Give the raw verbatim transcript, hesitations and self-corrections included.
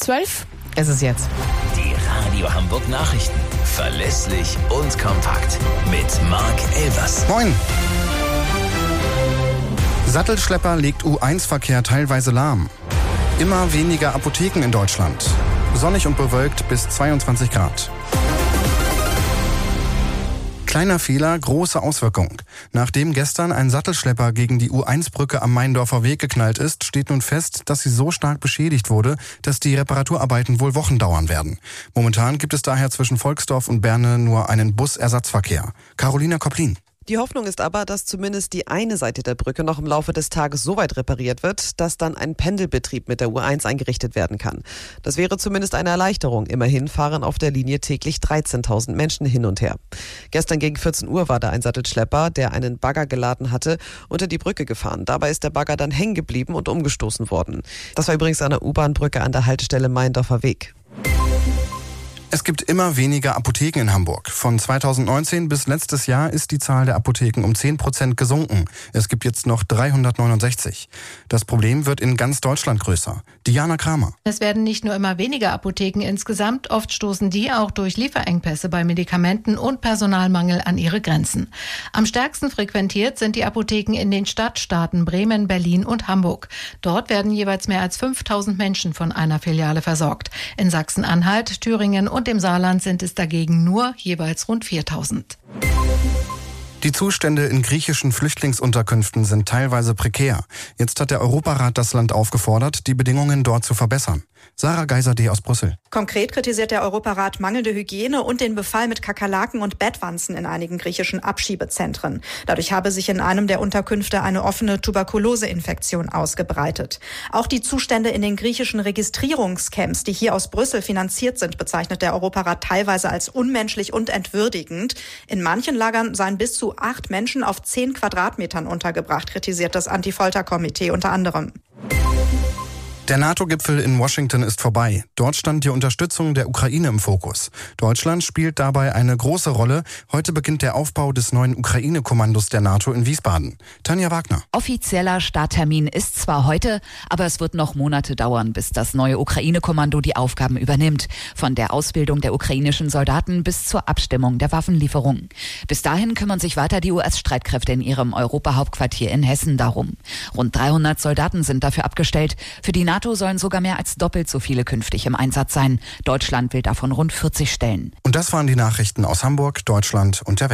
zwölf ist es jetzt. Die Radio Hamburg Nachrichten. Verlässlich und kompakt. Mit Marc Elvers. Moin. Sattelschlepper legt U eins Verkehr teilweise lahm. Immer weniger Apotheken in Deutschland. Sonnig und bewölkt bis zweiundzwanzig Grad. Kleiner Fehler, große Auswirkung. Nachdem gestern ein Sattelschlepper gegen die U eins Brücke am Meindorfer Weg geknallt ist, steht nun fest, dass sie so stark beschädigt wurde, dass die Reparaturarbeiten wohl Wochen dauern werden. Momentan gibt es daher zwischen Volksdorf und Berne nur einen Busersatzverkehr. Carolina Koplin. Die Hoffnung ist aber, dass zumindest die eine Seite der Brücke noch im Laufe des Tages so weit repariert wird, dass dann ein Pendelbetrieb mit der U eins eingerichtet werden kann. Das wäre zumindest eine Erleichterung. Immerhin fahren auf der Linie täglich dreizehntausend Menschen hin und her. Gestern gegen vierzehn Uhr war da ein Sattelschlepper, der einen Bagger geladen hatte, unter die Brücke gefahren. Dabei ist der Bagger dann hängen geblieben und umgestoßen worden. Das war übrigens an der U-Bahn-Brücke an der Haltestelle Meindorfer Weg. Es gibt immer weniger Apotheken in Hamburg. Von zweitausendneunzehn bis letztes Jahr ist die Zahl der Apotheken um zehn Prozent gesunken. Es gibt jetzt noch dreihundertneunundsechzig. Das Problem wird in ganz Deutschland größer. Diana Kramer. Es werden nicht nur immer weniger Apotheken insgesamt, oft stoßen die auch durch Lieferengpässe bei Medikamenten und Personalmangel an ihre Grenzen. Am stärksten frequentiert sind die Apotheken in den Stadtstaaten Bremen, Berlin und Hamburg. Dort werden jeweils mehr als fünftausend Menschen von einer Filiale versorgt. In Sachsen-Anhalt, Thüringen und im Saarland sind es dagegen nur jeweils rund viertausend. Die Zustände in griechischen Flüchtlingsunterkünften sind teilweise prekär. Jetzt hat der Europarat das Land aufgefordert, die Bedingungen dort zu verbessern. Sarah Geiser-D. aus Brüssel. Konkret kritisiert der Europarat mangelnde Hygiene und den Befall mit Kakerlaken und Bettwanzen in einigen griechischen Abschiebezentren. Dadurch habe sich in einem der Unterkünfte eine offene Tuberkuloseinfektion ausgebreitet. Auch die Zustände in den griechischen Registrierungscamps, die hier aus Brüssel finanziert sind, bezeichnet der Europarat teilweise als unmenschlich und entwürdigend. In manchen Lagern seien bis zu acht Menschen auf zehn Quadratmetern untergebracht, kritisiert das Anti-Folter-Komitee unter anderem. Der NATO-Gipfel in Washington ist vorbei. Dort stand die Unterstützung der Ukraine im Fokus. Deutschland spielt dabei eine große Rolle. Heute beginnt der Aufbau des neuen Ukraine-Kommandos der NATO in Wiesbaden. Tanja Wagner. Offizieller Starttermin ist zwar heute, aber es wird noch Monate dauern, bis das neue Ukraine-Kommando die Aufgaben übernimmt. Von der Ausbildung der ukrainischen Soldaten bis zur Abstimmung der Waffenlieferungen. Bis dahin kümmern sich weiter die U S-Streitkräfte in ihrem Europahauptquartier in Hessen darum. Rund dreihundert Soldaten sind dafür abgestellt. Für die NATO sollen sogar mehr als doppelt so viele künftig im Einsatz sein. Deutschland will davon rund vierzig stellen. Und das waren die Nachrichten aus Hamburg, Deutschland und der Welt.